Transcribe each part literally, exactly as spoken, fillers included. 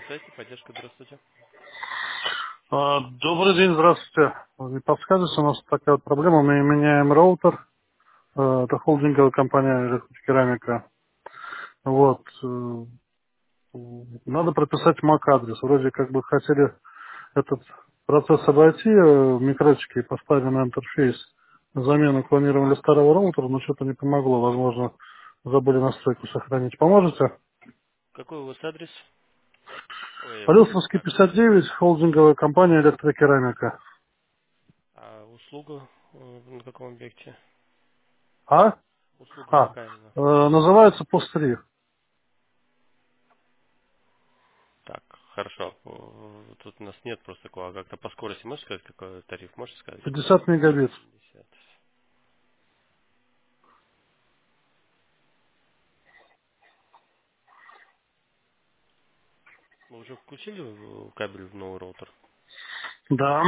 Связи, поддержка, здравствуйте. А, Добрый день, здравствуйте. Не подскажете, у нас такая вот проблема. Мы меняем роутер. Э, Это холдинговая компания электрокерамика. Вот. э, Надо прописать MAC-адрес. Вроде как бы хотели этот процесс обойти, э, микрочки поставили на интерфейс. Замену планировали старого роутера, но что-то не помогло. Возможно, забыли настройку сохранить. Поможете? Какой у вас адрес? Ой, Алёсовский MAC-адрес. пятьдесят девять, холдинговая компания электрокерамика. А услуга э, на каком объекте? А? Услуга А, какая именно? э, называется пост три. Так, хорошо. Э, Тут у нас нет просто такого. А как-то по скорости можешь сказать, какой тариф? Можешь сказать, какой? пятьдесят мегабит. пятьдесят. Вы уже включили э, кабель в новый роутер? Да.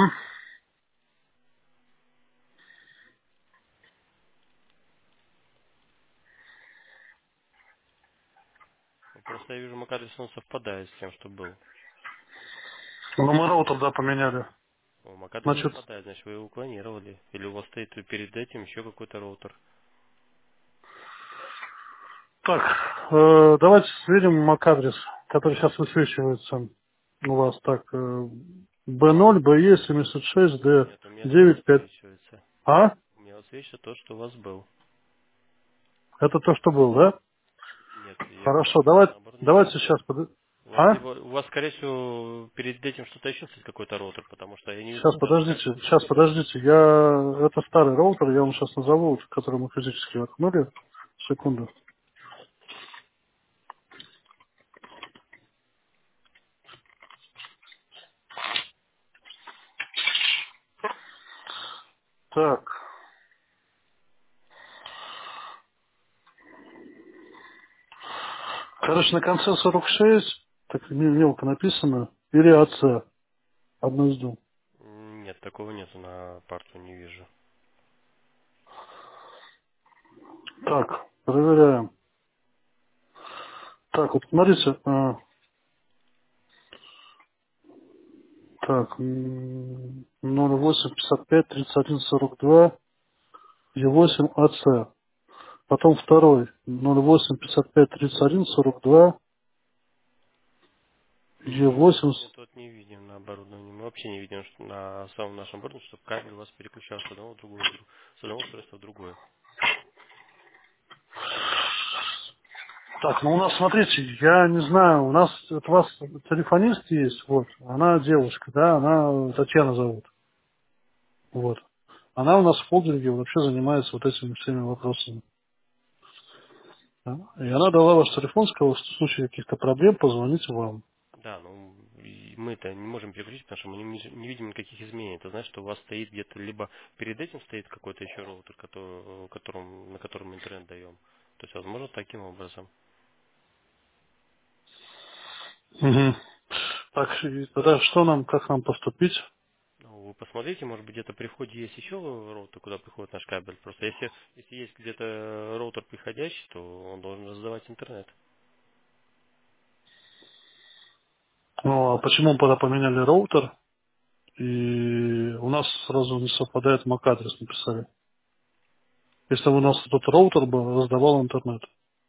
Ну, просто я вижу, MAC-адрес он совпадает с тем, что был. Но мы роутер, да, поменяли. О, MAC-адрес Значит, совпадает, значит вы его клонировали. Или у вас стоит перед этим еще какой-то роутер. так, э, давайте сверим MAC-адрес, который сейчас высвечивается у вас. Так, э, би ноль, би и семьдесят шесть, д Нет, у меня то не девять пять. высвечивается. А? У меня высвечивается то, что у вас был. Это то, что был, да? Нет, я Хорошо, почему-то давайте, наоборот не давайте вижу. сейчас под... У вас А? либо у вас, скорее всего, перед этим что-то еще стоит какой-то роутер, потому что я не вижу Сейчас, даже как. подождите, сейчас, подождите. Я... Это старый роутер, я вам сейчас назову, который мы физически воткнули. Секунду. Так, короче, на конце сорок шесть, так м- мелко написано, или АЦ, одно из двух. М, Нет, такого нету на парту, не вижу. Так, проверяем. Так, вот смотрите, а, так, м, ноль восемь пятьдесят пять тридцать один сорок два Е восемь АЦ. Потом второй, ноль восемь пятьдесят пять тридцать один сорок два Е М, Мы восемь. сегодня тут не видим на оборудовании. Мы вообще не видим что на самом нашем оборудовании, чтобы кабель у вас переключался с одного в другое, дру- с одного устройства в другое. Так, ну у нас, смотрите, я не знаю, у нас, это у вас телефонист есть, вот, она девушка, да, она Татьяна зовут, вот. Она у нас в холдинге вообще занимается вот этими всеми вопросами. Да. И она дала ваш телефон, сказала, что в случае каких-то проблем позвоните вам. Да, ну и мы-то не можем переключить, потому что мы не, не видим никаких изменений. Это значит, что у вас стоит где-то либо перед этим стоит какой-то еще роутер, который, которым, на котором мы интернет даем. То есть, возможно, таким образом. Мгм. Так, и тогда что нам, как нам поступить? Ну, вы посмотрите, может быть, где-то при входе есть еще роутер, куда приходит наш кабель. Просто если, если есть где-то роутер приходящий, то он должен раздавать интернет. Ну, а почему мы тогда поменяли роутер, и у нас сразу не совпадает MAC-адрес, написали. Если бы у нас этот роутер бы раздавал интернет.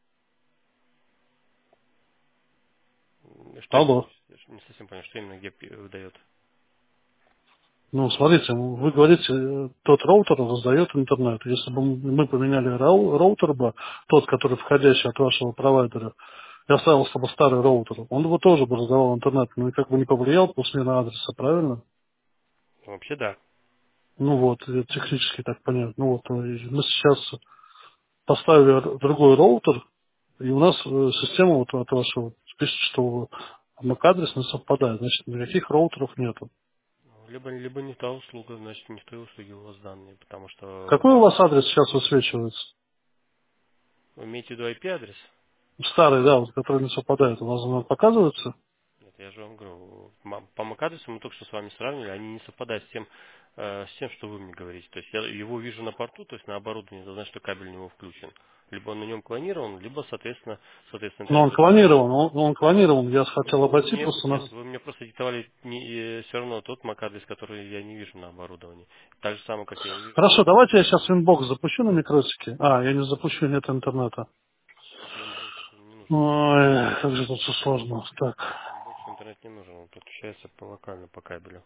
М, Что именно, Алло. я ж не совсем понял, что именно где пи- выдает. Ну, смотрите, вы говорите, э, тот роутер раздает интернет. Если бы мы поменяли рау- роутер бы, тот, который входящий от вашего провайдера, и оставился бы старый роутер, он бы тоже бы раздавал интернет, ну и как бы не повлиял по смене адреса, правильно? Ну, вообще да. Ну вот, э, технически так понятно. Ну вот, э, и мы сейчас поставили р- другой роутер, и у нас э, система вот от вашего пишет, что MAC-адрес не совпадает, значит, никаких роутеров нету. Ну, Либо, либо не та услуга, значит, не в той услуге у вас данные, потому что Какой у вас адрес сейчас высвечивается? вы имеете в виду ай пи-адрес? Старый, да, вот, который не совпадает. У вас он показывается? Нет, я же вам говорю, ма- по MAC-адресу мы только что с вами сравнивали, они не совпадают с тем, э, с тем, что вы мне говорите. То есть я его вижу на порту, то есть на оборудовании, это значит, что кабель у него включен. Либо он на нем клонирован, либо, соответственно, соответственно, Но интернет он запускается. клонирован, он, он клонирован. Я хотел Вы обойти мне, просто на... нет, вы мне просто диктовали все равно тот MAC-адрес, который я не вижу на оборудовании. Так же самое, как я не вижу Хорошо, на давайте я сейчас Winbox запущу на микротике. А, я не запущу, нет интернета. Winbox, не нужен Winbox. Ой, как же тут все сложно. Так. Winbox интернет не нужен, он подключается по локально, по кабелю.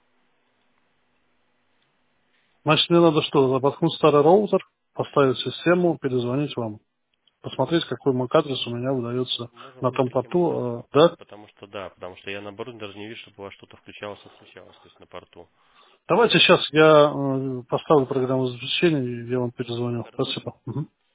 Значит, мне надо что, воткнуть старый роутер, поставить систему, перезвонить вам. Посмотреть, какой MAC-адрес у меня выдается Можем на том внутрь системы порту. зайти, э, Да? потому что да, потому что я наоборот даже не вижу, чтобы у вас что-то включалось, отключалось, то есть на порту. Давайте сейчас я э, поставлю программу обеспечения, и я вам перезвоню. Хорошо. Спасибо. Мгм.